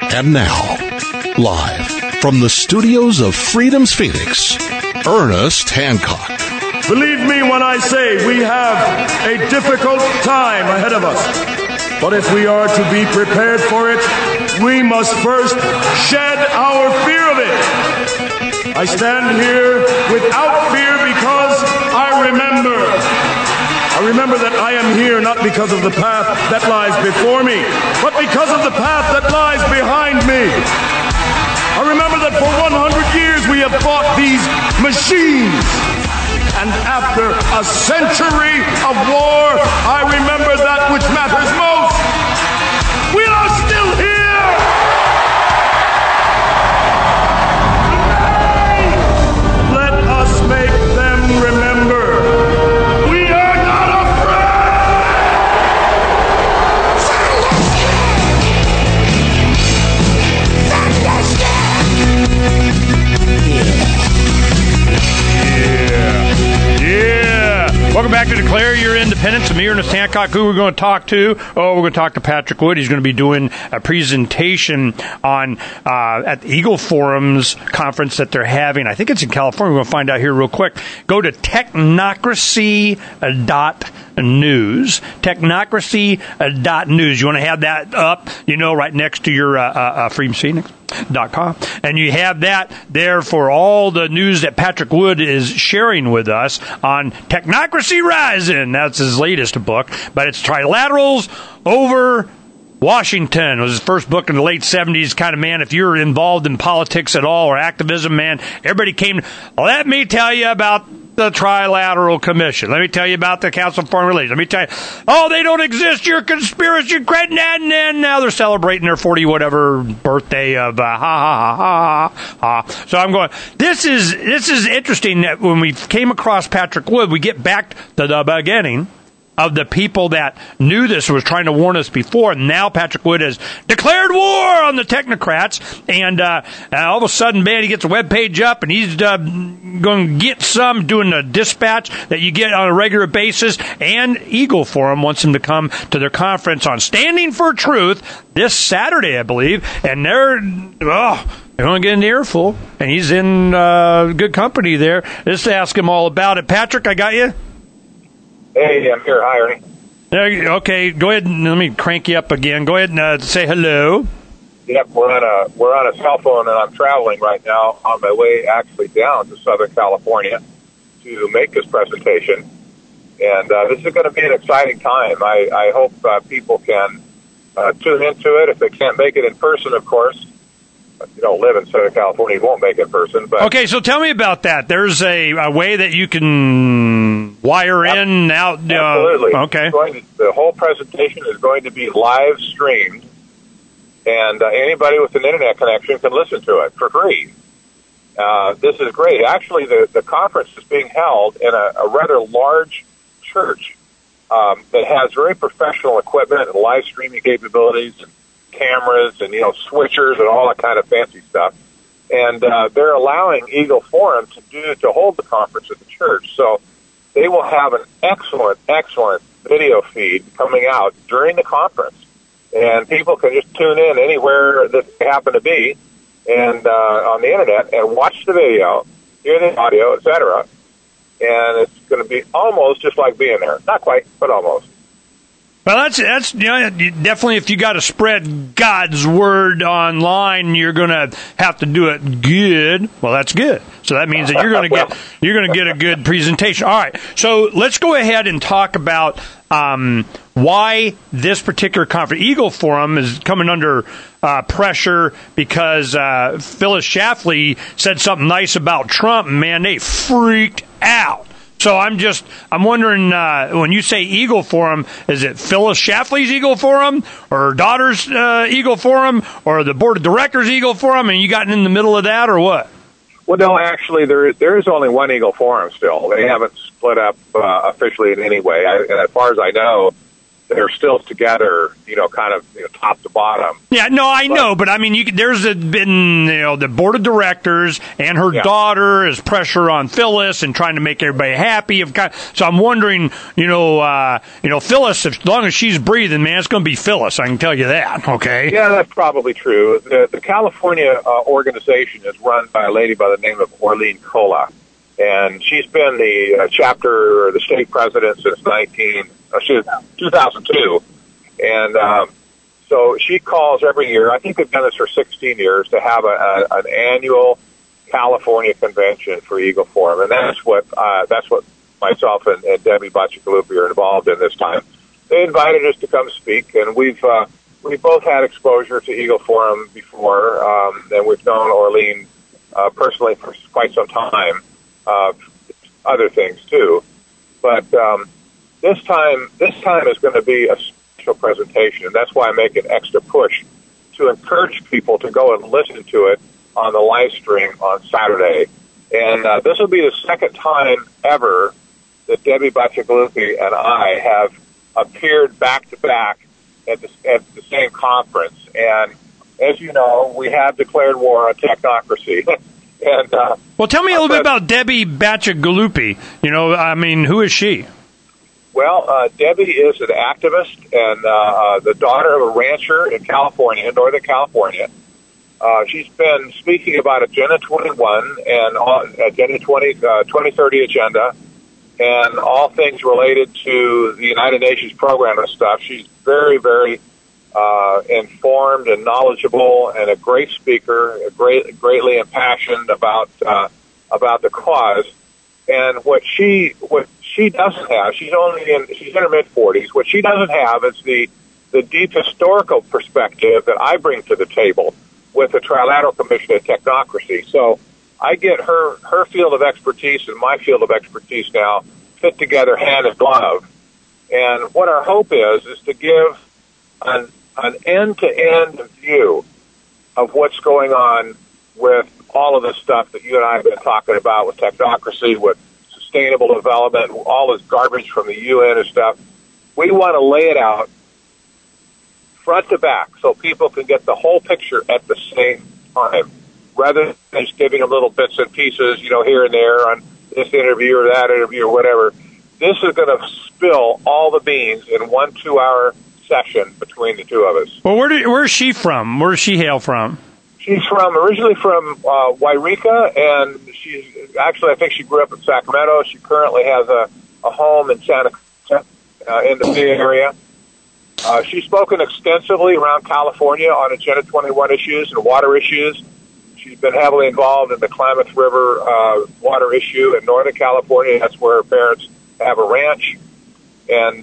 And now, live from the studios of Freedom's Phoenix, Ernest Hancock. Believe me when I say we have a difficult time ahead of us. But if we are to be prepared for it, we must first shed our fear of it. I stand here without fear because I remember that I am here not because of the path that lies before me, but because of the path that lies behind me. I remember that for 100 years we have fought these machines. And after a century of war, I remember that which matters most. We are still here! Today, let us make them remember. We are not Welcome back to Declare Your Independence. I'm Ernest Hancock. Who we're going to talk to? We're going to talk to Patrick Wood. He's going to be doing a presentation on at the Eagle Forum's conference that they're having. I think it's in California. We're going to find out here real quick. Go to technocracy.news. Technocracy.news. You want to have that up, right next to your Freedom Phoenix. .com. And you have that there for all the news that Patrick Wood is sharing with us on Technocracy Rising. That's his latest book, but it's Trilaterals Over Washington. It was his first book in the late 70s. Kind of man, if you're involved in politics at all or activism, man, everybody came. Let me tell you about the Trilateral Commission. Let me tell you about the Council of Foreign Relations. Let me tell you, they don't exist. You're a conspiracy. And now they're celebrating their 40-whatever birthday of ha. So I'm going, this is interesting that when we came across Patrick Wood, we get back to the beginning of the people that knew this, was trying to warn us before. And now Patrick Wood has declared war on the technocrats. And all of a sudden, man, he gets a webpage up, and he's going to get some, doing a dispatch that you get on a regular basis. And Eagle Forum wants him to come to their conference on Standing for Truth this Saturday, I believe. And they're going to get an earful. And he's in good company there. Just to ask him all about it. Patrick, I got you? Hey, I'm here. Hi, Ernie. Okay, go ahead and let me crank you up again. Go ahead and say hello. Yep, we're on a cell phone, and I'm traveling right now on my way actually down to Southern California to make this presentation. And this is going to be an exciting time. I hope people can tune into it. If they can't make it in person, of course. If you don't live in Southern California, you won't make it in person. But okay, so tell me about that. There's a way that you can wire in out. Absolutely. Okay. The whole presentation is going to be live streamed, and anybody with an internet connection can listen to it for free. This is great. Actually, the conference is being held in a rather large church that has very professional equipment and live streaming capabilities and cameras and switchers and all that kind of fancy stuff, and they're allowing Eagle Forum to hold the conference at the church. So they will have an excellent video feed coming out during the conference, and people can just tune in anywhere that they happen to be, and on the internet, and watch the video, hear the audio, etc. And it's going to be almost just like being there. Not quite, but almost. Well, that's definitely, if you got to spread God's word online, you're going to have to do it good. Well, that's good. So that means that you're going to get a good presentation. All right. So let's go ahead and talk about why this particular conference, Eagle Forum, is coming under pressure because Phyllis Schlafly said something nice about Trump, and man, they freaked out. So I'm wondering, when you say Eagle Forum, is it Phyllis Schlafly's Eagle Forum, or her daughter's Eagle Forum, or the board of directors Eagle Forum, and you gotten in the middle of that, or what? Well, no, actually, there is only one Eagle Forum still. They haven't split up officially in any way. And as far as I know, they're still together, kind of top to bottom. Yeah, no, I know, but I mean, there's been the board of directors and her daughter is pressure on Phyllis and trying to make everybody happy. So I'm wondering, Phyllis, as long as she's breathing, man, it's going to be Phyllis. I can tell you that. Okay. Yeah, that's probably true. The California organization is run by a lady by the name of Orleen Kola, and she's been the chapter or the state president since 2002. And so she calls every year. I think they've done this for 16 years to have an annual California convention for Eagle Forum, and that's what myself and Debbie Bacigalupi are involved in this time. They invited us to come speak, and we've both had exposure to Eagle Forum before, and we've known Orleen personally for quite some time. Other things too, but this time is going to be a special presentation, and that's why I make an extra push to encourage people to go and listen to it on the live stream on Saturday. And this will be the second time ever that Debbie Bacigalupi and I have appeared back to back at the same conference. And as you know, we have declared war on technocracy. And well, tell me a little bit about Debbie Bacigalupi. Who is she? Well, Debbie is an activist and the daughter of a rancher in California, Northern California. She's been speaking about Agenda 21 and Agenda 2030 agenda and all things related to the United Nations program and stuff. She's very, very informed and knowledgeable, and a great speaker, greatly impassioned about the cause. And what she doesn't have, she's in her mid-40s. What she doesn't have is the deep historical perspective that I bring to the table with the Trilateral Commission of Technocracy. So I get her field of expertise and my field of expertise now fit together hand in glove. And what our hope is to give an end-to-end view of what's going on with all of the stuff that you and I have been talking about with technocracy, with sustainable development, all this garbage from the UN and stuff. We want to lay it out front to back so people can get the whole picture at the same time, rather than just giving them little bits and pieces, here and there on this interview or that interview or whatever. This is going to spill all the beans in 1 2-hour session between the two of us. Well, where is she from? Where does she hail from? She's originally from Wairika, and she's actually, I think she grew up in Sacramento. She currently has a home in Santa Cruz in the Bay Area. She's spoken extensively around California on Agenda 21 issues and water issues. She's been heavily involved in the Klamath River water issue in Northern California. That's where her parents have a ranch. And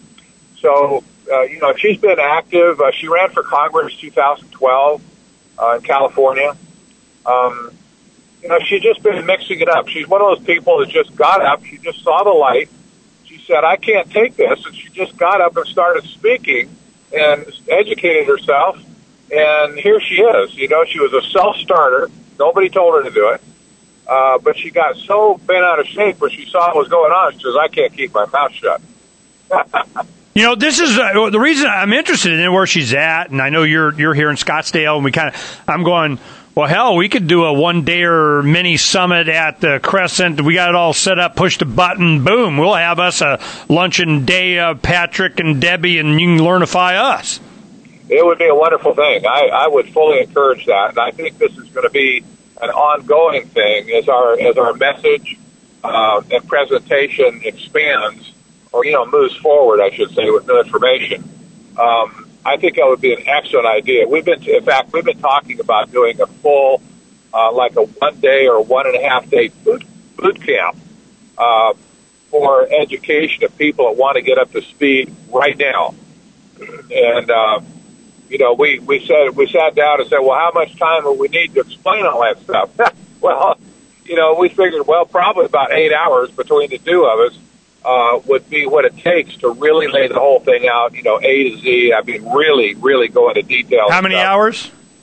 she's been active. She ran for Congress 2012 in California. She's just been mixing it up. She's one of those people that just got up. She just saw the light. She said, I can't take this. And she just got up and started speaking and educated herself. And here she is. She was a self-starter. Nobody told her to do it. But she got so bent out of shape when she saw what was going on. She says, I can't keep my mouth shut. This is the reason I'm interested in where she's at, and I know you're here in Scottsdale, and I'm going, well, hell, we could do a one-day or mini summit at the Crescent. We got it all set up, push the button, boom, we'll have us a luncheon day of Patrick and Debbie, and you can learnify us. It would be a wonderful thing. I would fully encourage that, and I think this is going to be an ongoing thing as our message and presentation expands, or moves forward, I should say, with new information. I think that would be an excellent idea. We've been talking about doing a full, like a 1 day or 1.5 day boot camp for education of people that want to get up to speed right now. And we sat down and said, well, how much time will we need to explain all that stuff? Well, we figured, probably about 8 hours between the two of us would be what it takes to really lay the whole thing out, A to Z. I mean, really, really go into detail. How many hours?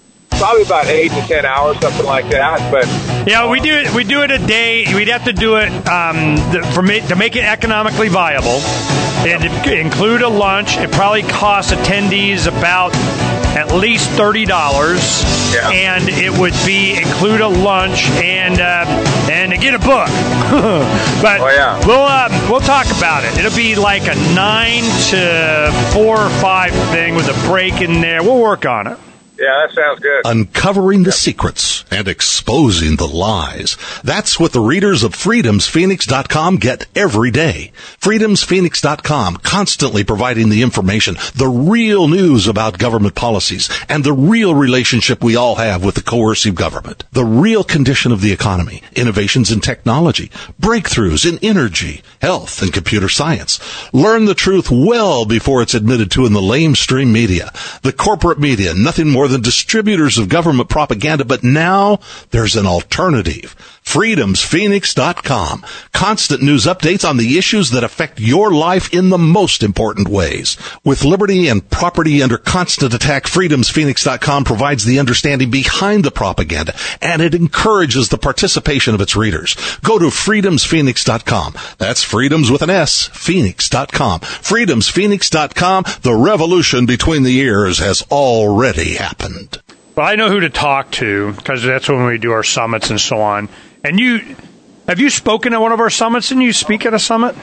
probably about 8 to 10 hours, something like that. But yeah, we do it a day. We'd have to do it to make it economically viable. It'd include a lunch. It probably costs attendees about at least $30, and it would include a lunch and to get a book. But we'll talk about it. It'll be like a 9 to 4 or 5 thing with a break in there. We'll work on it. Yeah, that sounds good. Uncovering the secrets and exposing the lies. That's what the readers of freedomsphoenix.com get every day. Freedomsphoenix.com, constantly providing the information, the real news about government policies, and the real relationship we all have with the coercive government. The real condition of the economy, innovations in technology, breakthroughs in energy, health, and computer science. Learn the truth well before it's admitted to in the lamestream media. The corporate media, nothing more than distributors of government propaganda, but now there's an alternative. Freedomsphoenix.com. Constant news updates on the issues that affect your life in the most important ways. With liberty and property under constant attack, Freedomsphoenix.com provides the understanding behind the propaganda, and it encourages the participation of its readers. Go to Freedomsphoenix.com. That's freedoms with an S, Phoenix.com. Freedomsphoenix.com. The revolution between the ears has already happened. Well, I know who to talk to because that's when we do our summits and so on. And have you spoken at one of our summits? Didn't you speak at a summit?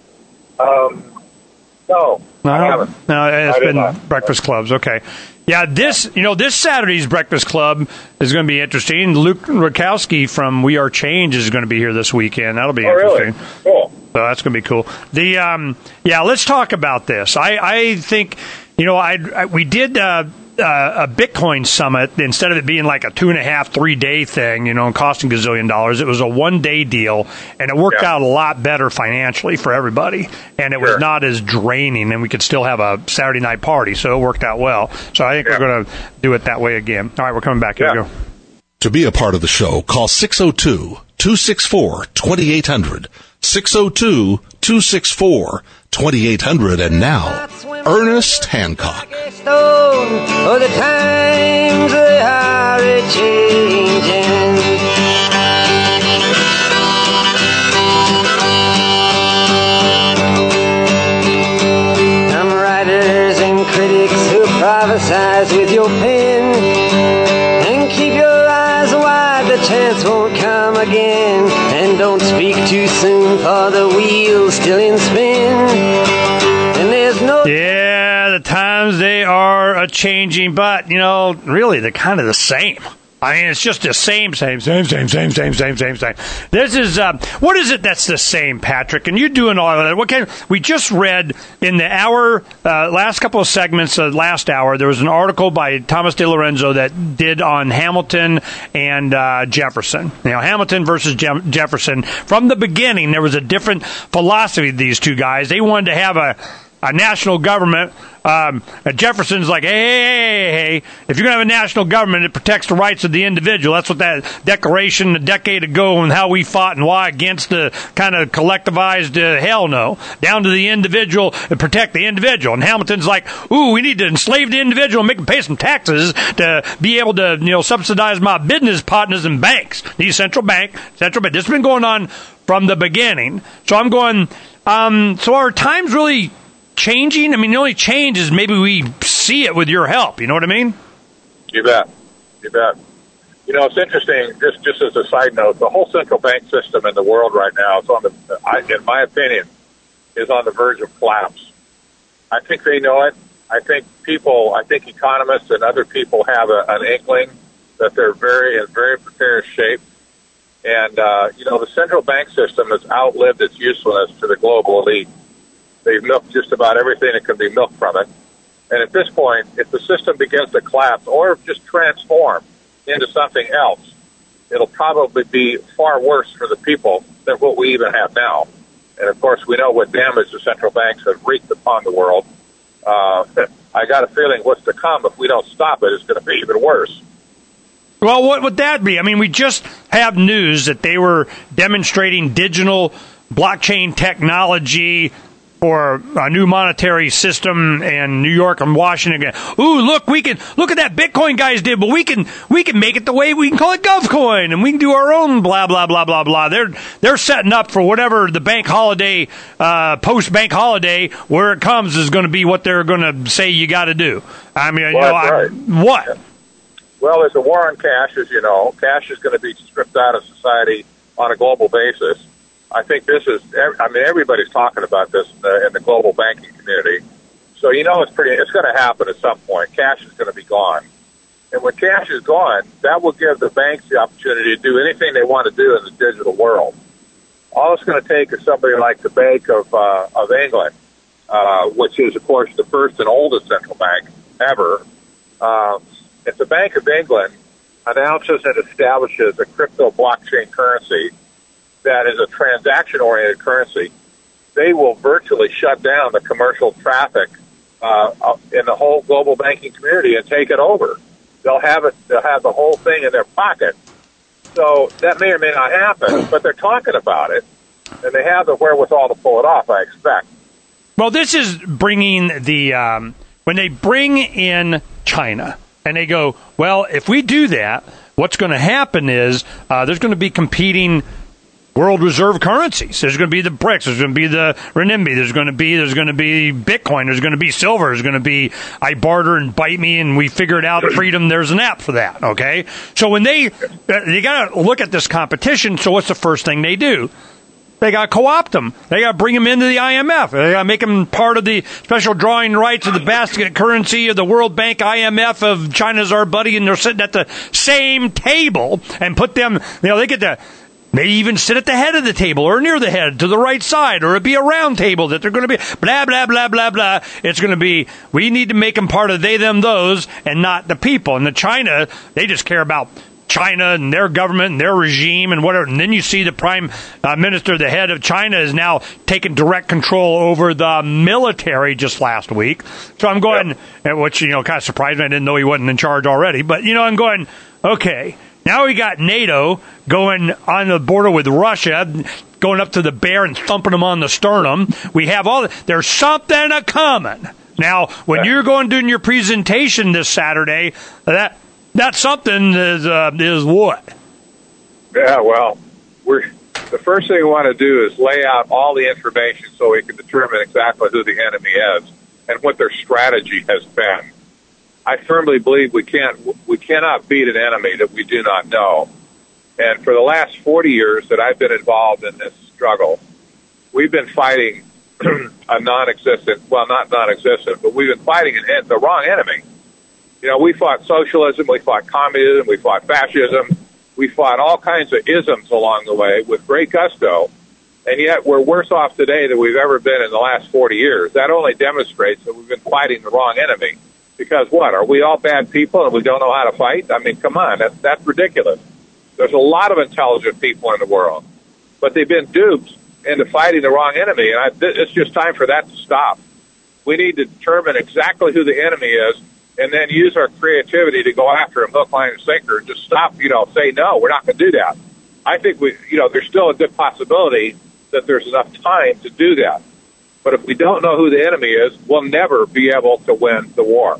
No, I haven't. No, it's been breakfast clubs. Okay. Yeah, this Saturday's breakfast club is going to be interesting. Luke Rudkowski from We Are Change is going to be here this weekend. That'll be interesting. Really? Cool. So that's going to be cool. Let's talk about this. I think, we did a Bitcoin summit. Instead of it being like a 2.5, 3 day thing, and costing $1 gazillion, it was a 1 day deal, and it worked out a lot better financially for everybody, and it was not as draining, and we could still have a Saturday night party, so it worked out well. So I think we're going to do it that way again. All right, we're coming back. Here we go. To be a part of the show, call 602-264-2800. 602-264-2800. And now, Ernest Hancock. Oh, the times they are a-changing. Some writers and critics who prophesize with your pen, and keep your eyes wide, the chance won't come again. And don't speak too soon, for the wheel's still in spin. And there's no... Yeah, the times they are a-changing, but, really, they're kind of the same. I mean, it's just the same. This is, what is it that's the same, Patrick? And you're doing all of that. We just read in the last couple of segments of last hour, there was an article by Thomas DiLorenzo that did on Hamilton and Jefferson. Hamilton versus Jefferson. From the beginning, there was a different philosophy of these two guys. They wanted to have a national government. Jefferson's like, hey, if you're going to have a national government, it protects the rights of the individual. That's what that declaration a decade ago and how we fought and why against the kind of collectivized hell no. Down to the individual and protect the individual. And Hamilton's like, we need to enslave the individual and make them pay some taxes to be able to, subsidize my business partners and banks. The central bank. This has been going on from the beginning. So I'm going, so are times really changing? I mean, the only change is maybe we see it with your help. You know what I mean? You bet. It's interesting, just as a side note, the whole central bank system in the world right now is in my opinion, is on the verge of collapse. I think they know it. I think economists and other people have an inkling that they're in very precarious shape. And, the central bank system has outlived its usefulness to the global elite. They've milked just about everything that can be milked from it. And at this point, if the system begins to collapse or just transform into something else, it'll probably be far worse for the people than what we even have now. And, of course, we know what damage the central banks have wreaked upon the world. I got a feeling what's to come, if we don't stop it, is going to be even worse. Well, what would that be? I mean, we just have news that they were demonstrating digital blockchain technology for a new monetary system in New York and Washington. Ooh, look at that Bitcoin guys did, but we can make it the way we can call it GovCoin, and we can do our own blah blah blah blah blah. They're setting up for whatever the bank holiday, post bank holiday, where it comes is going to be what they're going to say you got to do. I mean, right. What? Well, there's a war on cash, as you know. Cash is going to be stripped out of society on a global basis. I think everybody's talking about this in the global banking community. So, it's going to happen at some point. Cash is going to be gone. And when cash is gone, that will give the banks the opportunity to do anything they want to do in the digital world. All it's going to take is somebody like the Bank of England, which is, of course, the first and oldest central bank ever. If the Bank of England announces and establishes a crypto blockchain currency that is a transaction-oriented currency, they will virtually shut down the commercial traffic in the whole global banking community and take it over. They'll have the whole thing in their pocket. So that may or may not happen, but they're talking about it, and they have the wherewithal to pull it off, I expect. Well, this is bringing when they bring in China, and they go, well, if we do that, what's going to happen is there's going to be competing world reserve currencies. There's going to be the BRICS. There's going to be the renminbi. There's going to be Bitcoin. There's going to be silver. There's going to be I barter and bite me, and we figured out freedom. There's an app for that. Okay, so when they got to look at this competition. So what's the first thing they do? They got to co-opt them. They got to bring them into the IMF. They got to make them part of the special drawing rights of the basket currency of the World Bank, IMF, of China's our buddy, and they're sitting at the same table and put them, they get to maybe even sit at the head of the table or near the head to the right side, or it'd be a round table that they're going to be blah, blah, blah, blah, blah. It's going to be, we need to make them part of they, them, those, and not the people. And the China, they just care about China and their government and their regime and whatever. And then you see the prime minister, the head of China, is now taking direct control over the military just last week. So I'm going, which, kind of surprised me. I didn't know he wasn't in charge already. But, I'm going, okay, now we got NATO going on the border with Russia, going up to the bear and thumping them on the sternum. We have there's something a-coming. Now, when you're going doing your presentation this Saturday, that something is what? Yeah, well, the first thing we want to do is lay out all the information so we can determine exactly who the enemy is and what their strategy has been. I firmly believe we cannot beat an enemy that we do not know. And for the last 40 years that I've been involved in this struggle, we've been fighting a non-existent, well, not non-existent, but we've been fighting the wrong enemy. We fought socialism, we fought communism, we fought fascism, we fought all kinds of isms along the way with great gusto, and yet we're worse off today than we've ever been in the last 40 years. That only demonstrates that we've been fighting the wrong enemy. Because what? Are we all bad people and we don't know how to fight? I mean, come on, that's ridiculous. There's a lot of intelligent people in the world, but they've been duped into fighting the wrong enemy, and it's just time for that to stop. We need to determine exactly who the enemy is, and then use our creativity to go after him, hook, line, and sinker, and just stop, say, no, we're not going to do that. I think there's still a good possibility that there's enough time to do that. But if we don't know who the enemy is, we'll never be able to win the war.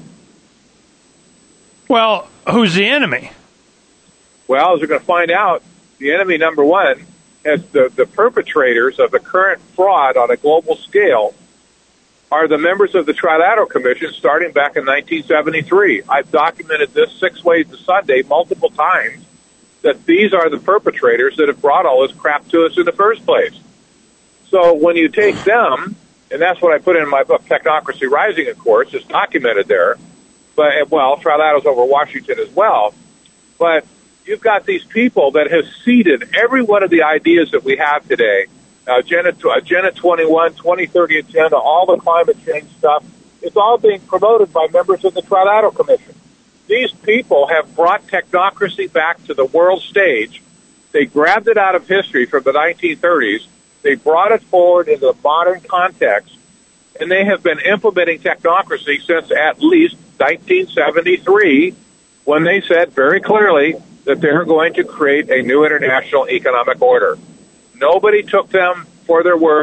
Well, who's the enemy? Well, as we're going to find out, the enemy number one is the perpetrators of the current fraud on a global scale are the members of the Trilateral Commission starting back in 1973. I've documented this 6 Ways to Sunday multiple times, that these are the perpetrators that have brought all this crap to us in the first place. So when you take them, and that's what I put in my book, Technocracy Rising, of course, it's documented there, but, well, Trilateral's over Washington as well, but you've got these people that have seeded every one of the ideas that we have today, Agenda 21, 2030 agenda, all the climate change stuff. It's all being promoted by members of the Trilateral Commission. These people have brought technocracy back to the world stage. They grabbed it out of history from the 1930s. They brought it forward into the modern context, and they have been implementing technocracy since at least 1973, when they said very clearly that they're going to create a new international economic order. Nobody took them for their word.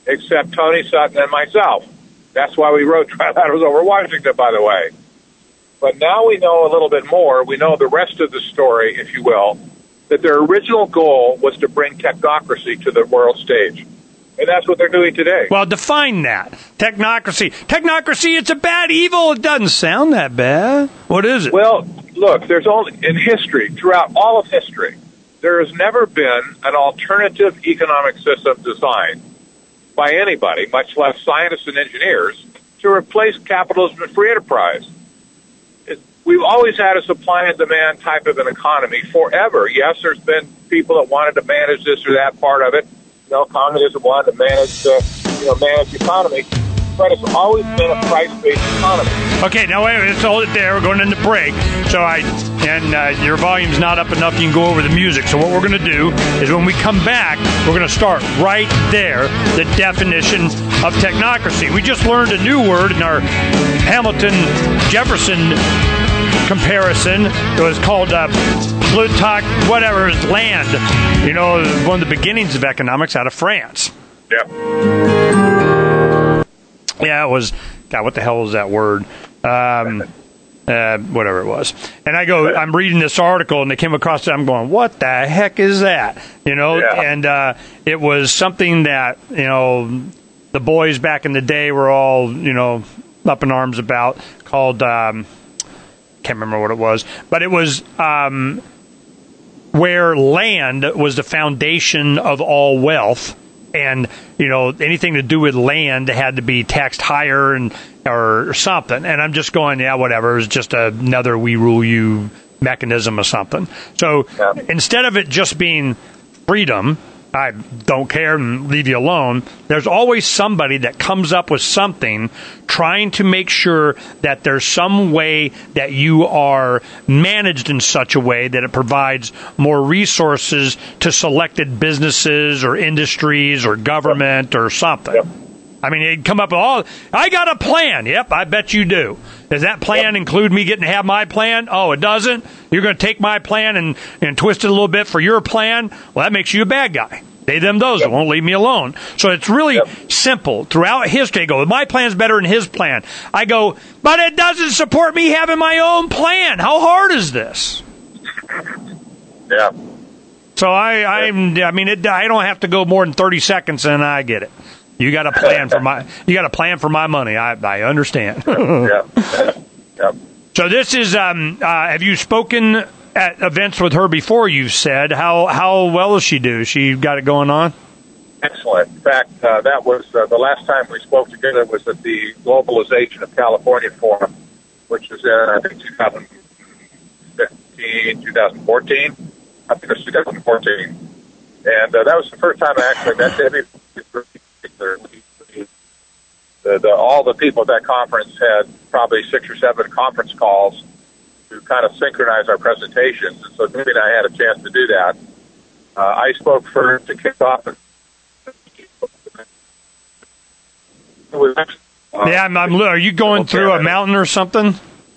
except Tony Sutton and myself. That's why we wrote Trilaterals over Washington, by the way. But now we know a little bit more. We know the rest of the story, if you will, that their original goal was to bring technocracy to the world stage. And that's what they're doing today. Well, define that. Technocracy. Technocracy, it's a bad evil. It doesn't sound that bad. What is it? Well, look, there's only, in history, throughout all of history, there has never been an alternative economic system designed by anybody, much less scientists and engineers, to replace capitalism and free enterprise. We've always had a supply and demand type of an economy forever. Yes, there's been people that wanted to manage this or that part of it. Communism wanted to manage the economy, but it's always been a price-based economy. Okay, now wait, let's hold it there. We're going into break. Your volume's not up enough. You can go over the music. So what we're going to do is when we come back, we're going to start right there, the definition of technocracy. We just learned a new word in our Hamilton-Jefferson comparison. It was called Plutarch, whatever, land. One of the beginnings of economics out of France. Yeah. Yeah, it was, God, what the hell was that word? Whatever it was. And I'm reading this article, and they came across it. I'm going, what the heck is that? Yeah. And it was something that, the boys back in the day were all, up in arms about, called, can't remember what it was, but it was where land was the foundation of all wealth. And, anything to do with land had to be taxed higher or something. And I'm just going, yeah, whatever. It's just another we rule you mechanism or something. So instead of it just being freedom, I don't care and leave you alone, there's always somebody that comes up with something trying to make sure that there's some way that you are managed in such a way that it provides more resources to selected businesses or industries or government or something. Yep. I mean, they'd come up with, I got a plan. Yep, I bet you do. Does that plan include me getting to have my plan? Oh, it doesn't? You're going to take my plan and twist it a little bit for your plan? Well, that makes you a bad guy. They, them, those. It won't leave me alone. So it's really simple. Throughout history, I go, my plan's better than his plan. I go, but it doesn't support me having my own plan. How hard is this? Yeah. So I don't have to go more than 30 seconds and I get it. You got a plan for my money. I understand. Yeah. So this is have you spoken at events with her before? You've said how well does she do? She got it going on? Excellent. In fact, that was the last time we spoke together was at the Globalization of California Forum, which was in I think 2015, 2014. I think it was 2014, and that was the first time I actually met Debbie. All the people at that conference had probably 6 or 7 conference calls to kind of synchronize our presentations. And so Debbie and I had a chance to do that. I spoke first to kick off. Are you going through a mountain or something?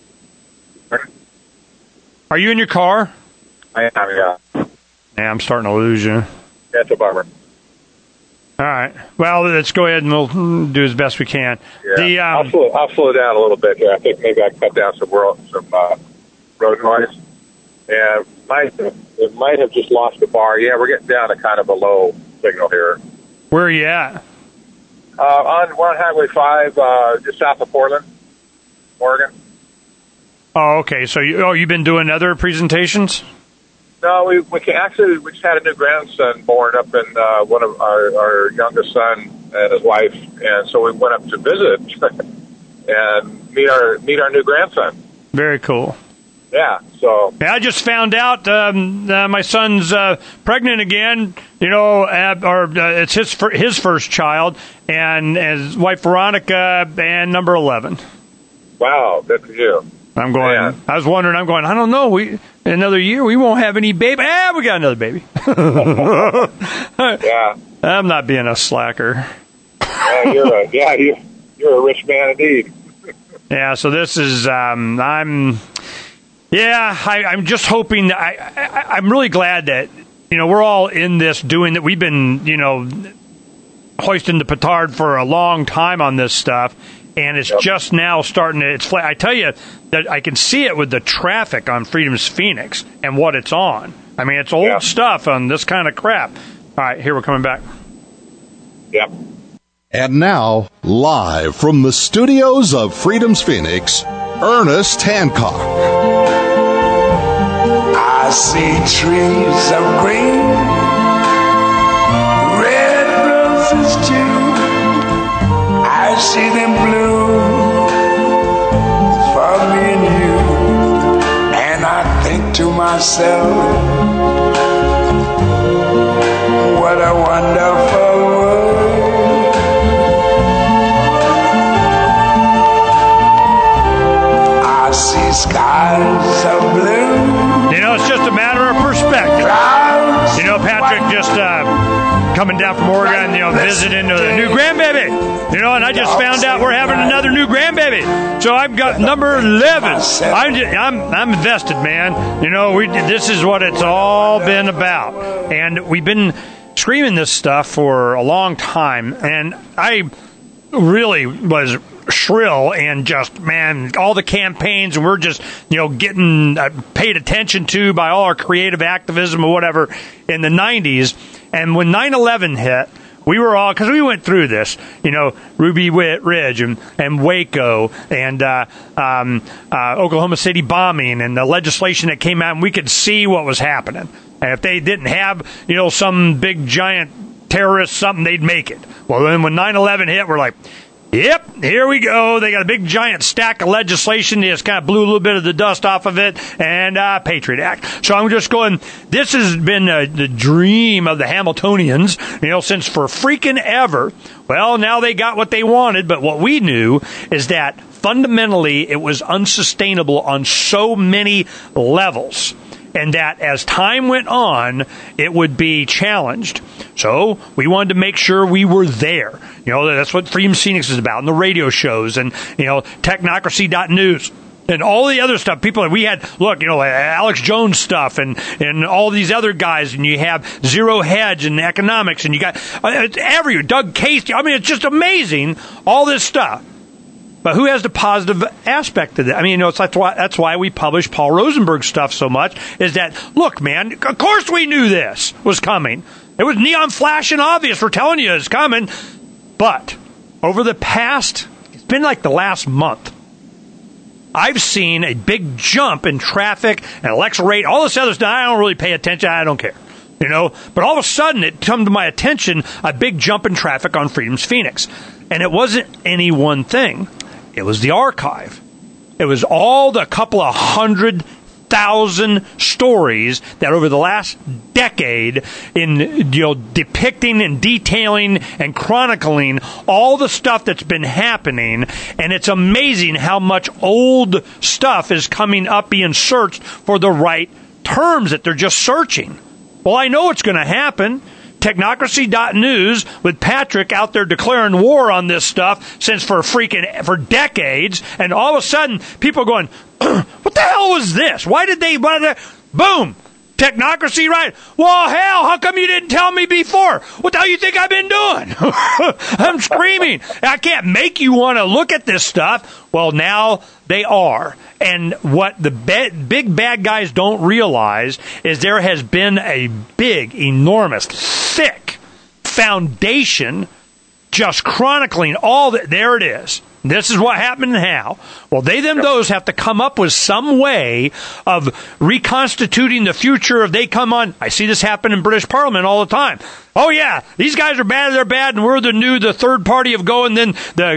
Are you in your car? I am, yeah. Yeah, I'm starting to lose you. That's a bummer. All right. Well, let's go ahead and we'll do as best we can. Yeah. I'll slow down a little bit here. I think maybe I can cut down some road noise. And it might have just lost the bar. Yeah, we're getting down to kind of a low signal here. Where are you at? We're on Highway 5, just south of Portland, Oregon. Oh, okay. So you've been doing other presentations? No, we just had a new grandson born up in one of our youngest son and his wife, and so we went up to visit and meet our new grandson. Very cool. Yeah. So I just found out my son's pregnant again. It's his first child, and his wife Veronica, and number 11. Wow, good for you. I'm going. Man. I was wondering. I'm going. I don't know. Another year we won't have any baby. We got another baby. Yeah. I'm not being a slacker. You're a rich man indeed. Yeah. So this is. I'm just hoping. I'm really glad that we're all in this doing that. We've been hoisting the petard for a long time on this stuff, and it's just now starting to. I tell you that I can see it with the traffic on Freedom's Phoenix and what it's on. I mean, it's old stuff on this kind of crap. All right, here we're coming back. Yep. And now, live from the studios of Freedom's Phoenix, Ernest Hancock. I see trees of green, red roses too. I see them bloom for me and you. And I think to myself, what a wonderful world. I see skies of blue. You know, it's just a matter of perspective. You know, Patrick just coming down from Oregon, you know, visiting the new grandbaby. You know, and I just found out we're having another new grandbaby. So I've got number 11. I'm invested, man. You know, this is what it's all been about. And we've been screaming this stuff for a long time. And I really was shrill and just, man, all the campaigns, and we're just, you know, getting paid attention to by all our creative activism or whatever in the 90s. And when 9/11 hit, we were all, because we went through this, you know, Ruby Ridge and Waco and Oklahoma City bombing and the legislation that came out, and we could see what was happening. And if they didn't have, you know, some big giant terrorist something, they'd make it. Well, then when 9/11 hit, we're like, yep, here we go. They got a big giant stack of legislation. They just kind of blew a little bit of the dust off of it, and Patriot Act. So I'm just going, this has been the dream of the Hamiltonians, you know, since for freaking ever. Well, now they got what they wanted, but what we knew is that fundamentally it was unsustainable on so many levels. And that as time went on, it would be challenged. So we wanted to make sure we were there. You know, that's what Freedom's Phoenix is about, and the radio shows, and, you know, technocracy.news. And all the other stuff, people, we had, look, you know, Alex Jones stuff and all these other guys, and you have Zero Hedge and economics, and you got Doug Casey. I mean, it's just amazing, all this stuff. But who has the positive aspect of that? I mean, you know, that's why we publish Paul Rosenberg stuff so much, is that, look, man, of course we knew this was coming. It was neon flashing obvious. We're telling you it's coming. But over the past, it's been like the last month, I've seen a big jump in traffic and election rate, all this other stuff. I don't really pay attention. I don't care. You know, but all of a sudden it come to my attention, a big jump in traffic on Freedom's Phoenix. And it wasn't any one thing. It was the archive. It was all the couple of 100,000 stories that over the last decade in, you know, depicting and detailing and chronicling all the stuff that's been happening. And it's amazing how much old stuff is coming up being searched for the right terms that they're just searching. Well, I know it's going to happen. Technocracy.news with Patrick out there declaring war on this stuff for decades, and all of a sudden people are going, what the hell was this? Why did they boom, Technocracy, right? Well, hell, how come you didn't tell me before? What the hell you think I've been doing? I'm screaming. I can't make you want to look at this stuff. Well, now they are. And what the big bad guys don't realize is there has been a big, enormous, thick foundation just chronicling all that. There it is. This is what happened and how. Well, those have to come up with some way of reconstituting the future if they come on. I see this happen in British Parliament all the time. Oh, yeah, these guys are bad, they're bad, and we're the third party of going. Then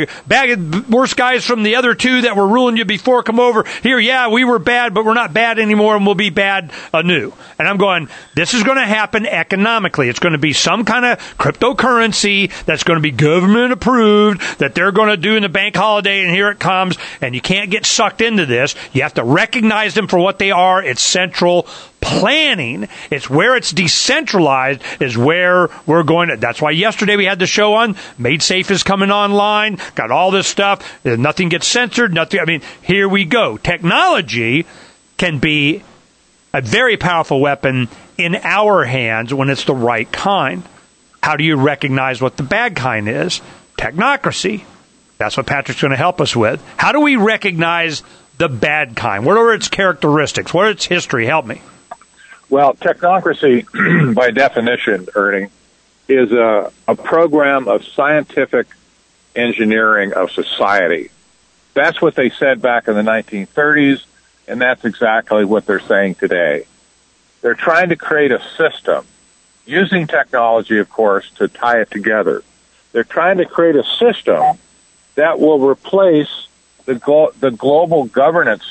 the worst guys from the other two that were ruling you before come over. Here, yeah, we were bad, but we're not bad anymore, and we'll be bad anew. And I'm going, this is going to happen economically. It's going to be some kind of cryptocurrency that's going to be government approved, that they're going to do in the bank holiday, and here it comes. And you can't get sucked into this. You have to recognize them for what they are. It's central planning. It's where it's decentralized is where we're going to. That's why yesterday we had the show on. Made Safe is coming online. Got all this stuff. Nothing gets censored. Nothing. I mean, here we go. Technology can be a very powerful weapon in our hands when it's the right kind. How do you recognize what the bad kind is? Technocracy. That's what Patrick's going to help us with. How do we recognize the bad kind? What are its characteristics? What is its history? Help me. Well, technocracy, by definition, Ernie, is a program of scientific engineering of society. That's what they said back in the 1930s, and that's exactly what they're saying today. They're trying to create a system, using technology, of course, to tie it together. They're trying to create a system that will replace the global governance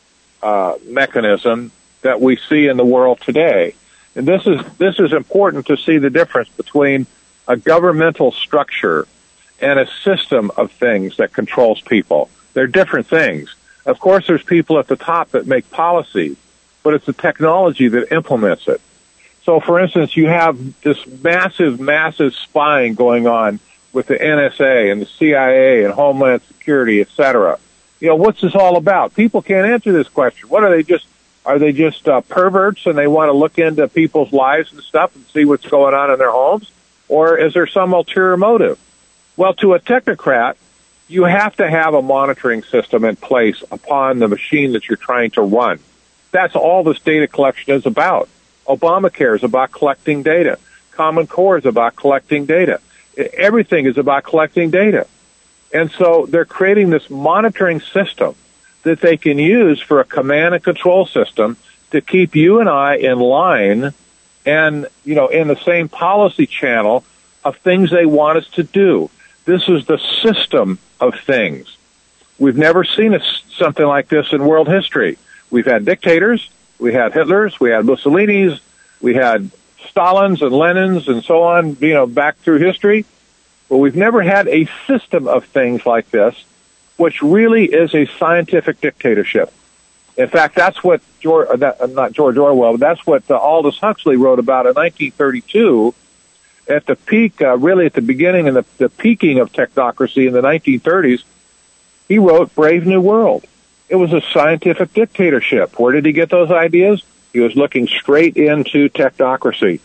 mechanism that we see in the world today. And this is important to see the difference between a governmental structure and a system of things that controls people. They're different things. Of course, there's people at the top that make policy, but it's the technology that implements it. So, for instance, you have this massive spying going on with the NSA and the CIA and Homeland Security, et cetera. You know, what's this all about? People can't answer this question. What are they just? Are they just perverts and they want to look into people's lives and stuff and see what's going on in their homes? Or is there some ulterior motive? Well, to a technocrat, you have to have a monitoring system in place upon the machine that you're trying to run. That's all this data collection is about. Obamacare is about collecting data. Common Core is about collecting data. Everything is about collecting data. And so they're creating this monitoring system that they can use for a command and control system to keep you and I in line and, you know, in the same policy channel of things they want us to do. This is the system of things. We've never seen something like this in world history. We've had dictators, we had Hitlers, we had Mussolinis, we had Stalins and Lenins and so on, you know, back through history. But we've never had a system of things like this, which really is a scientific dictatorship. In fact, that's what not George Orwell, but that's what Aldous Huxley wrote about in 1932 at the peak, really at the beginning and the peaking of technocracy in the 1930s. He wrote Brave New World. It was a scientific dictatorship. Where did he get those ideas? He was looking straight into technocracy.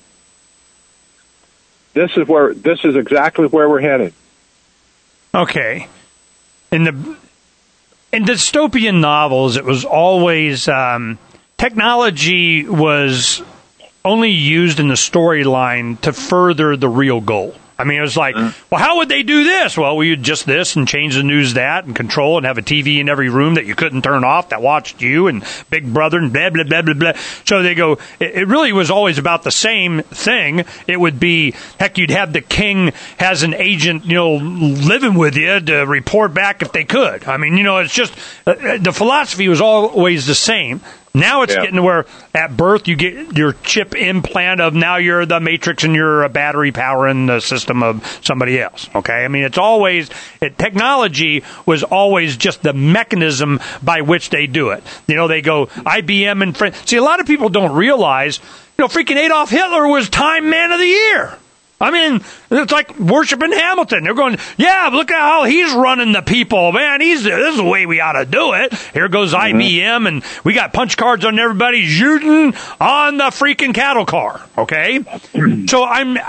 This is exactly where we're headed. Okay. In dystopian novels, it was always technology was only used in the storyline to further the real goal. I mean, it was like, well, how would they do this? Well, we would just this and change the news that and control and have a TV in every room that you couldn't turn off that watched you and Big Brother and blah, blah, blah, blah, blah. So they go, it really was always about the same thing. It would be, heck, you'd have the king has an agent, you know, living with you to report back if they could. I mean, you know, it's just, the philosophy was always the same. Now it's getting to where at birth you get your chip implant of now you're the matrix and you're a battery powering the system of somebody else. Okay? I mean, it's always, technology was always just the mechanism by which they do it. You know, they go IBM and see, a lot of people don't realize, you know, freaking Adolf Hitler was Time Man of the Year. I mean, it's like worshiping Hamilton. They're going, yeah, look at how he's running the people, man. This is the way we ought to do it. Here goes IBM, and we got punch cards on everybody shooting on the freaking cattle car. Okay, so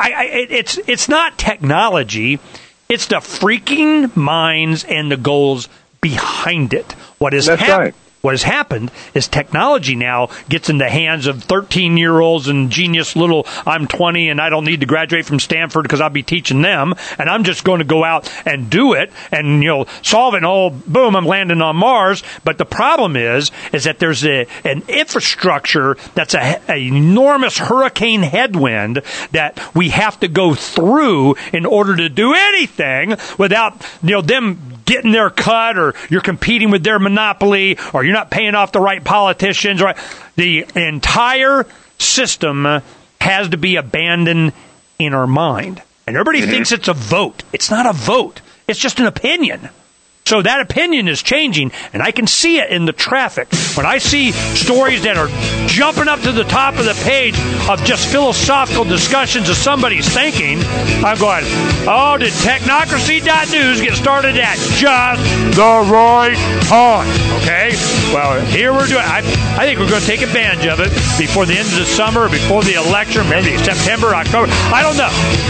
it's not technology. It's the freaking minds and the goals behind it. What is happening? What has happened is technology now gets in the hands of 13-year-olds and genius little, I'm 20 and I don't need to graduate from Stanford because I'll be teaching them, and I'm just going to go out and do it and, you know, solve it. Oh, boom, I'm landing on Mars. But the problem is that there's an infrastructure that's an enormous hurricane headwind that we have to go through in order to do anything without, you know, them getting their cut, or you're competing with their monopoly, or you're not paying off the right politicians. Right? The entire system has to be abandoned in our mind. And everybody thinks it's a vote. It's not a vote. It's just an opinion. So that opinion is changing, and I can see it in the traffic. When I see stories that are jumping up to the top of the page of just philosophical discussions of somebody's thinking, I'm going, oh, did technocracy.news get started at just the right time? Okay? Well, here we're doing. I think we're going to take advantage of it before the end of the summer, before the election, maybe September, October. I don't know.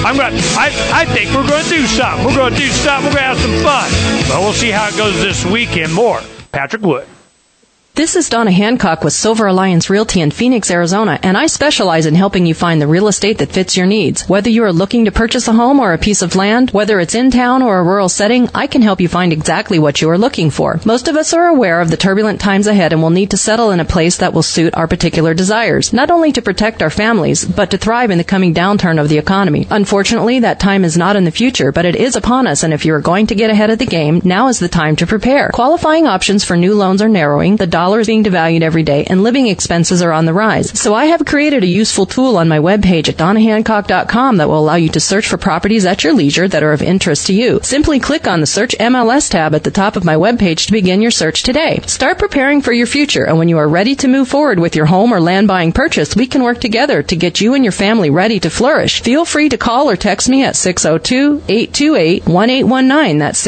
I think we're going to do something. We're going to do something. We're going to have some fun. But we'll see how it goes this weekend. More Patrick Wood. This is Donna Hancock with Silver Alliance Realty in Phoenix, Arizona, and I specialize in helping you find the real estate that fits your needs. Whether you are looking to purchase a home or a piece of land, whether it's in town or a rural setting, I can help you find exactly what you are looking for. Most of us are aware of the turbulent times ahead and will need to settle in a place that will suit our particular desires, not only to protect our families, but to thrive in the coming downturn of the economy. Unfortunately, that time is not in the future, but it is upon us, and if you are going to get ahead of the game, now is the time to prepare. Qualifying options for new loans are narrowing, the dollar is being devalued every day, and living expenses are on the rise. So I have created a useful tool on my webpage at donnahancock.com that will allow you to search for properties at your leisure that are of interest to you. Simply click on the Search MLS tab at the top of my webpage to begin your search today. Start preparing for your future, and when you are ready to move forward with your home or land buying purchase, we can work together to get you and your family ready to flourish. Feel free to call or text me at 602-828-1819. That's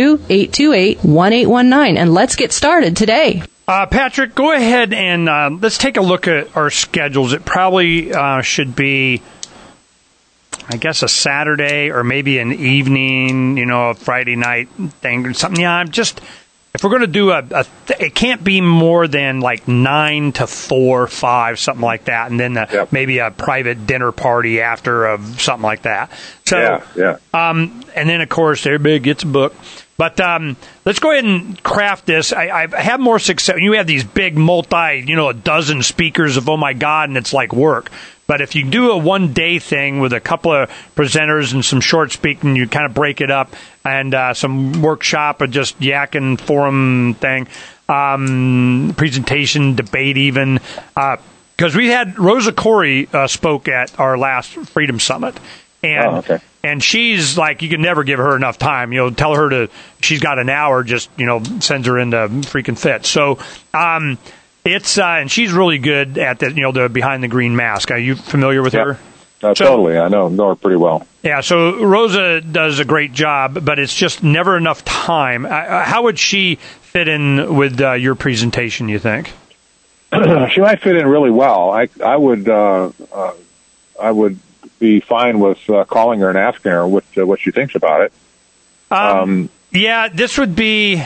602-828-1819, and let's get started today. Patrick, go ahead and let's take a look at our schedules. It probably should be, I guess, a Saturday or maybe an evening, a Friday night thing or something. Yeah, if we're going to do it can't be more than like 9 to 4, 5, something like that, and then maybe a private dinner party after of something like that. So, and then of course everybody gets a book. But let's go ahead and craft this. I have more success. You have these big a dozen speakers of, oh, my God, and it's like work. But if you do a one-day thing with a couple of presenters and some short speaking, you kind of break it up, and some workshop or just yakking forum thing, presentation, debate even. Because we had Rosa Corey spoke at our last Freedom Summit. And she's like, you can never give her enough time. Tell her she's got an hour, just, sends her into freaking fit. So, it's, and she's really good at the behind the green mask. Are you familiar with her? Totally. I know her pretty well. Yeah. So Rosa does a great job, but it's just never enough time. How would she fit in with your presentation, you think? She might fit in really well. I would be fine with calling her and asking her what she thinks about it. This would be.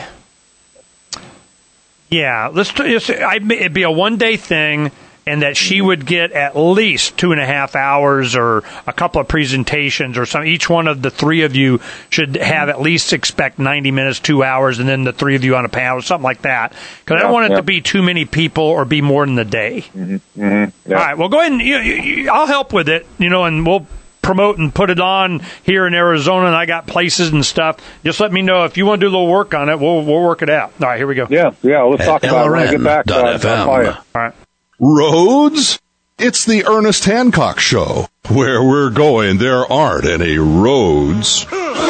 Yeah, it'd be a one-day thing, and that she would get at least 2.5 hours or a couple of presentations or something. Each one of the three of you should have at least expect 90 minutes, 2 hours, and then the three of you on a panel, something like that. Because I don't want it to be too many people or be more than the day. Mm-hmm. Mm-hmm. Yeah. All right, well, go ahead and I'll help with it, and we'll promote and put it on here in Arizona, and I got places and stuff. Just let me know if you want to do a little work on it. We'll work it out. All right, here we go. Yeah, let's talk about it when I get back. I'll call you. All right. Roads? It's the Ernest Hancock Show. Where we're going, there aren't any roads.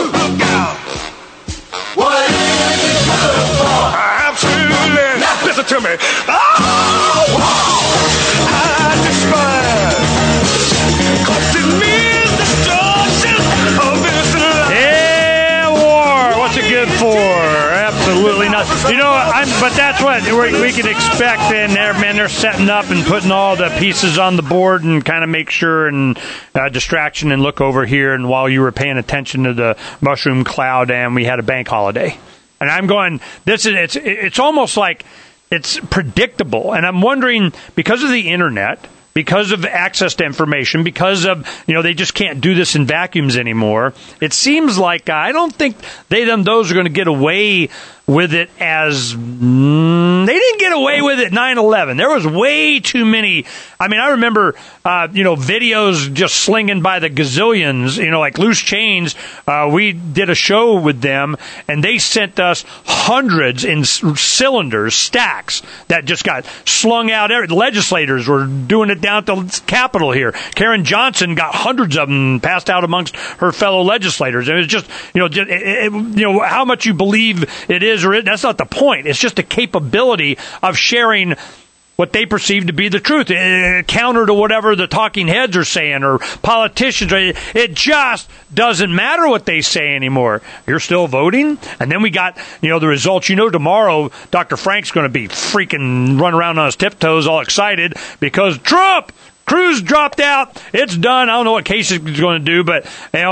Absolutely. Listen to me. Oh, I despise. 'Cause it means destruction of this life. Yeah, war. What's it good for? Absolutely not. But that's what we can expect. And they're setting up and putting all the pieces on the board and kind of make sure and distraction and look over here. And while you were paying attention to the mushroom cloud, and we had a bank holiday, and I'm going. It's almost like it's predictable. And I'm wondering, because of the internet, because of access to information, because of, they just can't do this in vacuums anymore. It seems like I don't think those are going to get away with it as they didn't get away with it 9/11. There was way too many. I mean, I remember videos just slinging by the gazillions, like Loose Chains. We did a show with them, and they sent us hundreds in cylinders, stacks that just got slung out. Legislators were doing it down at the Capitol here. Karen Johnson got hundreds of them passed out amongst her fellow legislators. And it's just, how much you believe it is, or that's not the point. It's just the capability of sharing what they perceive to be the truth, counter to whatever the talking heads are saying or politicians. It just doesn't matter what they say anymore. You're still voting? And then we got, the results. Tomorrow, Dr. Frank's going to be freaking run around on his tiptoes all excited because Cruz dropped out. It's done. I don't know what Kasich is going to do, but,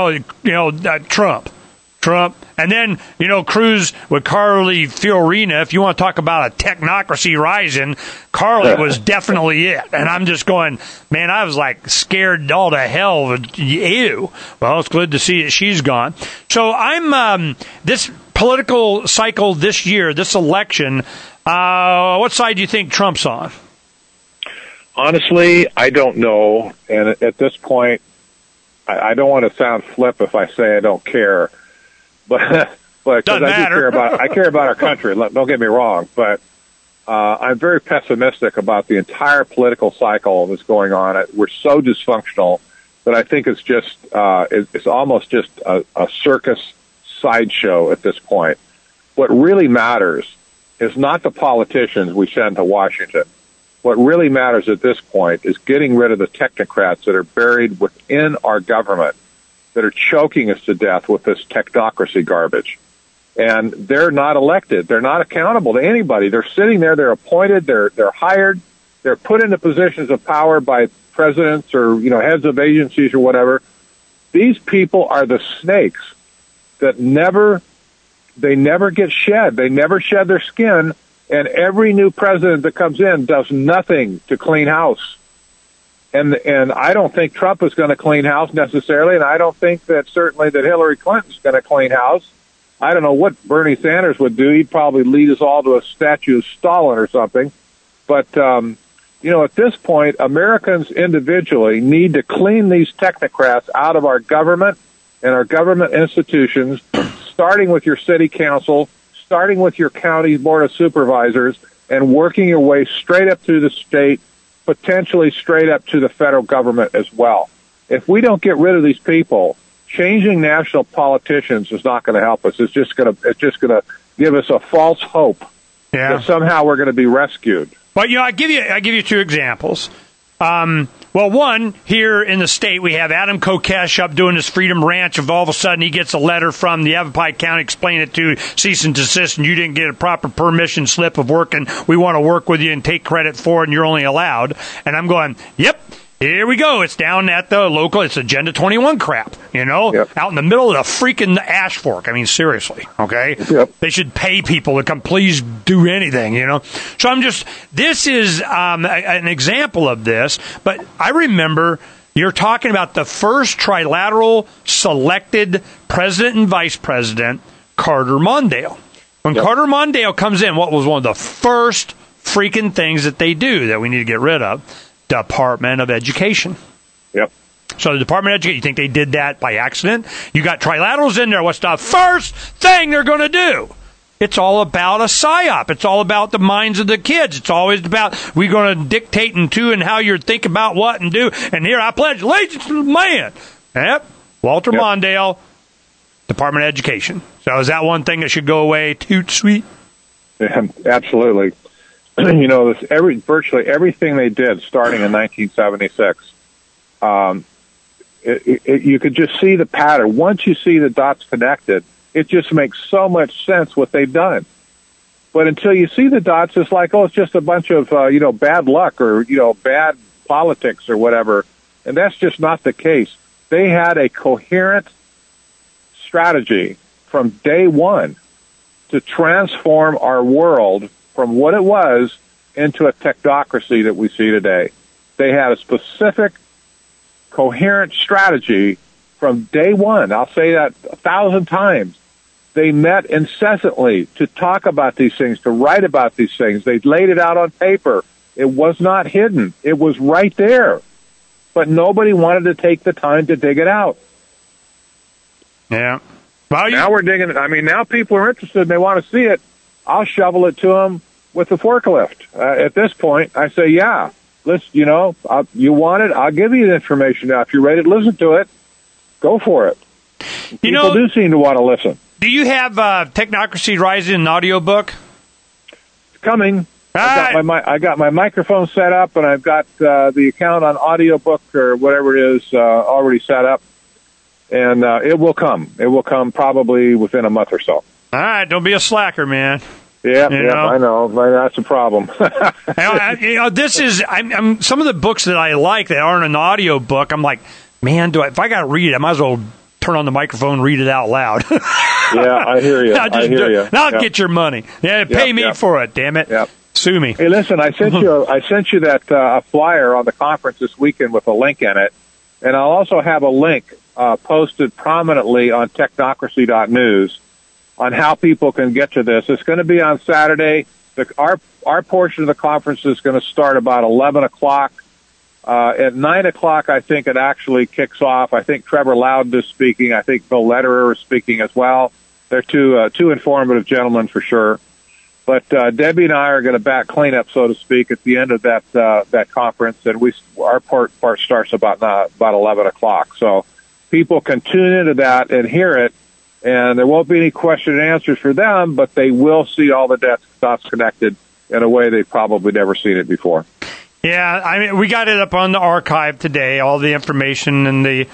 Trump. And then, Cruz with Carly Fiorina, if you want to talk about a technocracy rising, Carly was definitely it. And I'm just going, man, I was like scared all to hell. Ew. Well, it's good to see that she's gone. So I'm, this political cycle this year, this election, what side do you think Trump's on? Honestly, I don't know. And at this point, I don't want to sound flip if I say I don't care. But because I care about our country. Don't get me wrong, but I'm very pessimistic about the entire political cycle that's going on. We're so dysfunctional that I think it's just it's almost just a circus sideshow at this point. What really matters is not the politicians we send to Washington. What really matters at this point is getting rid of the technocrats that are buried within our government, that are choking us to death with this technocracy garbage. And they're not elected. They're not accountable to anybody. They're sitting there. They're appointed. They're hired. They're put into positions of power by presidents or, heads of agencies or whatever. These people are the snakes that never get shed. They never shed their skin. And every new president that comes in does nothing to clean house. And I don't think Trump is going to clean house necessarily, and I don't think that certainly that Hillary Clinton's going to clean house. I don't know what Bernie Sanders would do. He'd probably lead us all to a statue of Stalin or something. But, at this point, Americans individually need to clean these technocrats out of our government and our government institutions, starting with your city council, starting with your county board of supervisors, and working your way straight up through the state, potentially straight up to the federal government as well. If we don't get rid of these people, changing national politicians is not going to help us. It's just going to give us a false hope that somehow we're going to be rescued. But I give you two examples. Well, one, here in the state, we have Adam Kokesh up doing his Freedom Ranch. If all of a sudden he gets a letter from the Yavapai County explaining it to cease and desist, and you didn't get a proper permission slip of working, we want to work with you and take credit for it, and you're only allowed. And I'm going, yep. Here we go. It's down at the local. It's Agenda 21 crap, out in the middle of the freaking Ash Fork. I mean, seriously, okay? Yep. They should pay people to come please do anything, So this is an example of this, but I remember you're talking about the first trilateral selected president and vice president, Carter Mondale. When Carter Mondale comes in, what was one of the first freaking things that they do that we need to get rid of? Department of Education. Yep. So the Department of Education, you think they did that by accident? You got trilaterals in there. What's the first thing they're going to do? It's all about a psyop. It's all about the minds of the kids. It's always about we're going to dictate and how you think about what and do. And here I pledge allegiance to the man. Yep. Walter Mondale, Department of Education. So is that one thing that should go away? Toot sweet. Yeah, absolutely. Virtually everything they did starting in 1976, you could just see the pattern. Once you see the dots connected, it just makes so much sense what they've done. But until you see the dots, it's like, it's just a bunch of, bad luck or, bad politics or whatever. And that's just not the case. They had a coherent strategy from day one to transform our world from what it was into a technocracy that we see today. They had a specific, coherent strategy from day one. I'll say that 1,000 times. They met incessantly to talk about these things, to write about these things. They laid it out on paper. It was not hidden. It was right there. But nobody wanted to take the time to dig it out. Yeah. Well, now we're digging it. I mean, now people are interested and they want to see it. I'll shovel it to them with the forklift. At this point, I say, you want it? I'll give you the information now. If you're ready to listen to it, go for it. People do seem to want to listen. Do you have Technocracy Rising, an audiobook? It's coming. I got my microphone set up, and I've got the account on audiobook or whatever it is already set up, and it will come. It will come probably within a month or so. All right, don't be a slacker, man. Yeah, I know. That's a problem. This is I'm some of the books that I like that aren't an audio book. I'm like, man, if I got to read it, I might as well turn on the microphone and read it out loud. Yeah, I hear you. I hear you. Now get your money. Yeah, pay me for it. Damn it. Yep. Sue me. Hey, listen, I sent you that flyer on the conference this weekend with a link in it, and I'll also have a link posted prominently on technocracy.news on how people can get to this. It's going to be on Saturday. Our portion of the conference is going to start about 11 o'clock. At 9 o'clock, I think it actually kicks off. I think Trevor Loudon is speaking. I think Bill Lederer is speaking as well. They're two informative gentlemen for sure. But Debbie and I are going to back cleanup, so to speak, at the end of that conference, and our part starts about 11 o'clock. So people can tune into that and hear it, and there won't be any question and answers for them, but they will see all the dots connected in a way they've probably never seen it before. Yeah, I mean, we got it up on the archive today, all the information and the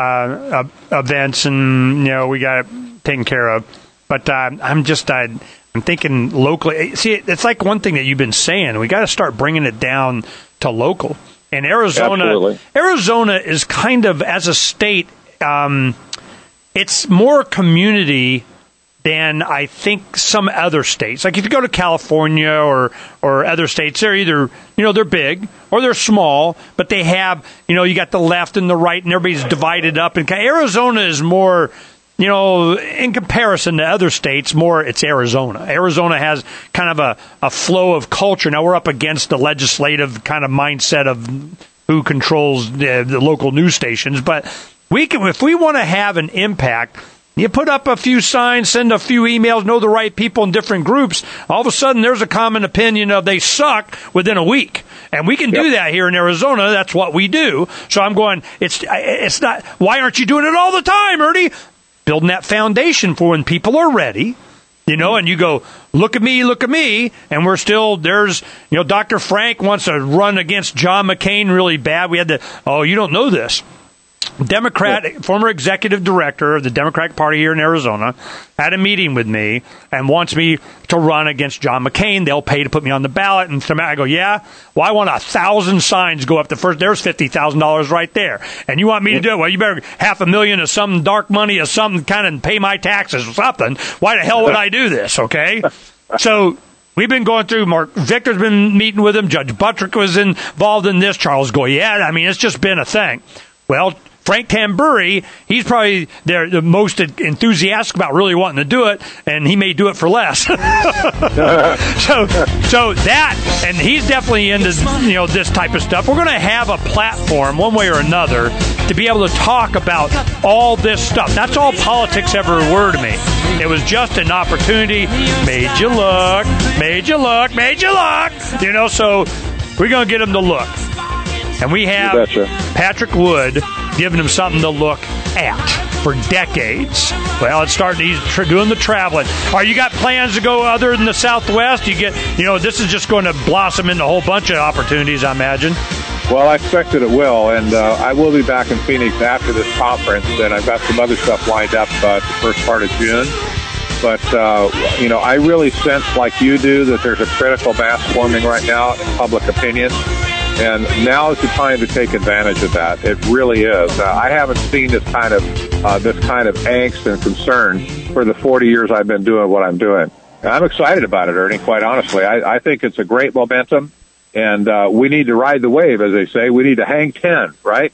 events, and we got it taken care of. But I'm thinking locally. See, it's like one thing that you've been saying. We got to start bringing it down to local. And Arizona is kind of, as a state, it's more community than I think some other states. Like if you go to California or other states, they're either, they're big or they're small, but they have, you got the left and the right and everybody's divided up. And Arizona is more, in comparison to other states, it's Arizona. Arizona has kind of a flow of culture. Now we're up against the legislative kind of mindset of who controls the local news stations, but if we want to have an impact, you put up a few signs, send a few emails, know the right people in different groups. All of a sudden, there's a common opinion of they suck within a week. And we can do that here in Arizona. That's what we do. So I'm going, it's not, why aren't you doing it all the time, Ernie? Building that foundation for when people are ready, and you go, look at me, and we're still, there's, Dr. Frank wants to run against John McCain really bad. We had you don't know this. Former executive director of the Democratic Party here in Arizona had a meeting with me and wants me to run against John McCain. They'll pay to put me on the ballot. And I go, yeah, well, I want 1,000 signs go up the first. There's $50,000 right there. And you want me to do it? Well, you better $500,000 of some dark money or something kind of pay my taxes or something. Why the hell would I do this? Okay. So we've been going through. Mark Victor's been meeting with him. Judge Buttrick was involved in this. Charles Goyette. I mean, it's just been a thing. Well, Frank Tamburri, he's probably the most enthusiastic about really wanting to do it, and he may do it for less. So that, and he's definitely into this type of stuff. We're going to have a platform, one way or another, to be able to talk about all this stuff. That's all politics ever were to me. It was just an opportunity. Made you look. So we're going to get them to look. And we have Patrick Wood giving him something to look at for decades. Well, it's starting. He's doing the traveling. You got plans to go other than the Southwest? This is just going to blossom into a whole bunch of opportunities, I imagine. Well, I expect that it will, and I will be back in Phoenix after this conference, and I've got some other stuff lined up the first part of June. But, I really sense, like you do, that there's a critical mass forming right now in public opinion. And now is the time to take advantage of that. It really is. I haven't seen this kind of angst and concern for the 40 years I've been doing what I'm doing. And I'm excited about it, Ernie, quite honestly. I think it's a great momentum, and we need to ride the wave, as they say. We need to hang 10, right?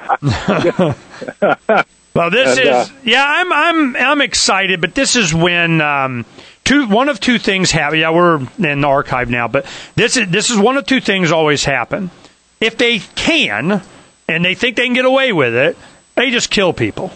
Well, I'm excited, but this is when one of two things happen. Yeah, we're in the archive now, but this is one of two things always happen. If they can, and they think they can get away with it, they just kill people.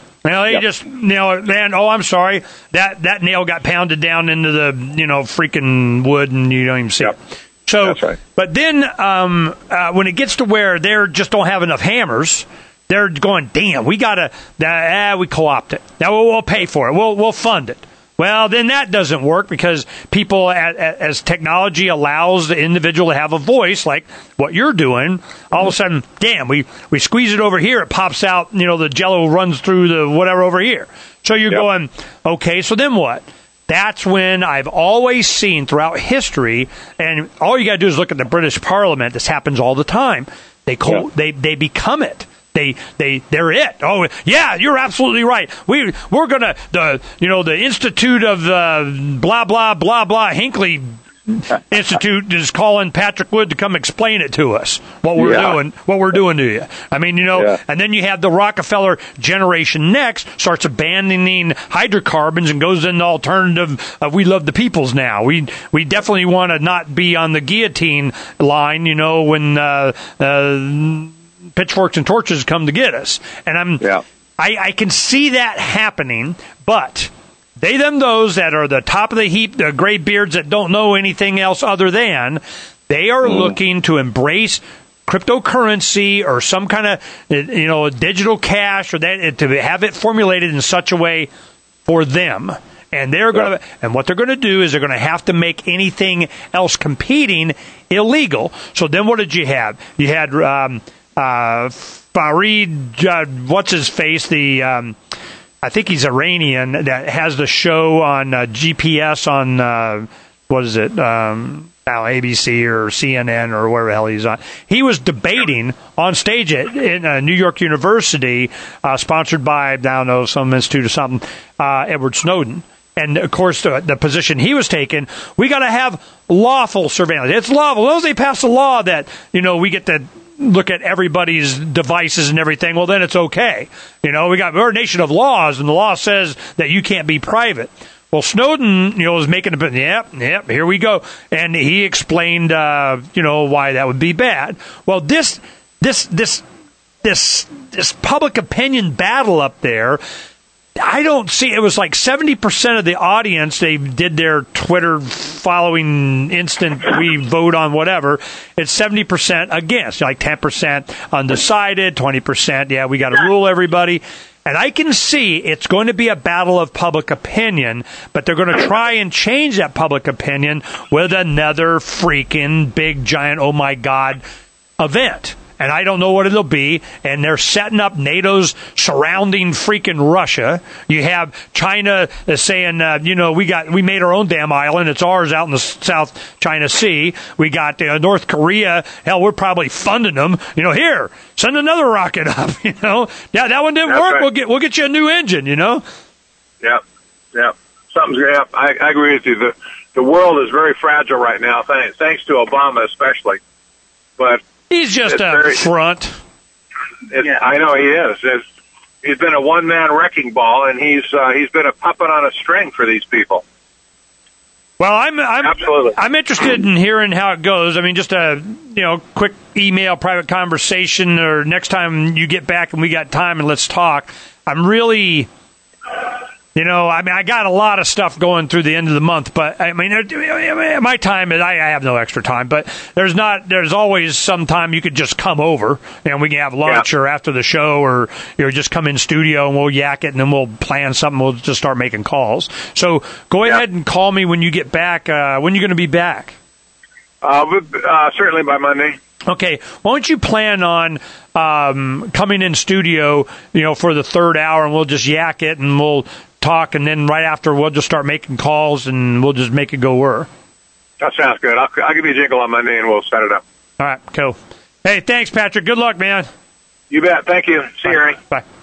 I'm sorry, that nail got pounded down into the freaking wood, and you don't even see it. So, that's right. But then when it gets to where they just don't have enough hammers, they're going, damn, we gotta, we co-opt it. Now we'll pay for it. We'll fund it. Well, then that doesn't work because people, as technology allows the individual to have a voice, like what you're doing, all of a sudden, damn, we squeeze it over here, it pops out, the Jell-O runs through the whatever over here. So you're going, okay, so then what? That's when I've always seen throughout history, and all you got to do is look at the British Parliament. This happens all the time. They become it. They're it. Oh yeah, you're absolutely right. We're gonna the Institute of blah blah blah blah Hinckley Institute is calling Patrick Wood to come explain it to us what we're doing to you. I mean, and then you have the Rockefeller generation next starts abandoning hydrocarbons and goes into alternative of we love the peoples now. We definitely want to not be on the guillotine line, when pitchforks and torches come to get us. And I can see that happening, but they, them, those that are the top of the heap, the gray beards that don't know anything else other than, they are looking to embrace cryptocurrency or some kind of, digital cash or that to have it formulated in such a way for them. And they're going to, and what they're going to do is they're going to have to make anything else competing illegal. So then what did you have? You had, Farid, what's his face? I think he's Iranian that has the show on GPS on what is it? ABC or CNN or wherever the hell he's on. He was debating on stage in New York University, sponsored by some institute or something. Edward Snowden. And, of course, the position he was taking, we got to have lawful surveillance. It's lawful. Once they pass a law that, we get to look at everybody's devices and everything, well, then it's okay. We're a nation of laws, and the law says that you can't be private. Well, Snowden, was making yep, here we go. And he explained, why that would be bad. Well, this public opinion battle up there, I don't see, it was like 70% of the audience, they did their Twitter following instant, we vote on whatever. It's 70% against, like 10% undecided, 20%, we got to rule everybody. And I can see it's going to be a battle of public opinion, but they're going to try and change that public opinion with another freaking big, giant, oh my God, event. And I don't know what it'll be. And they're setting up NATO's surrounding freaking Russia. You have China saying, we made our own damn island. It's ours out in the South China Sea. We got North Korea. Hell, we're probably funding them. Here, send another rocket up. That one didn't work. Right. We'll get you a new engine. Yeah. Something's going to happen. I agree with you. The world is very fragile right now. Thanks to Obama especially, but. He's just a front. I know he is. He's been a one-man wrecking ball, and he's been a puppet on a string for these people. Well, I'm interested in hearing how it goes. I mean, just a quick email, private conversation, or next time you get back and we got time and let's talk. I'm really. I got a lot of stuff going through the end of the month, but I mean, my time is, I have no extra time, but there's always some time you could just come over and we can have lunch or after the show or, just come in studio and we'll yak it and then we'll plan something. We'll just start making calls. So go ahead and call me when you get back. When are you going to be back? Certainly by Monday. Okay, why don't you plan on coming in studio, for the third hour and we'll just yak it and we'll talk, and then right after we'll just start making calls and we'll just make it go whir. That sounds good. I'll give you a jingle on Monday and we'll set it up. All right, cool. Hey, thanks, Patrick. Good luck, man. You bet. Thank you. See you, Ernie. Bye.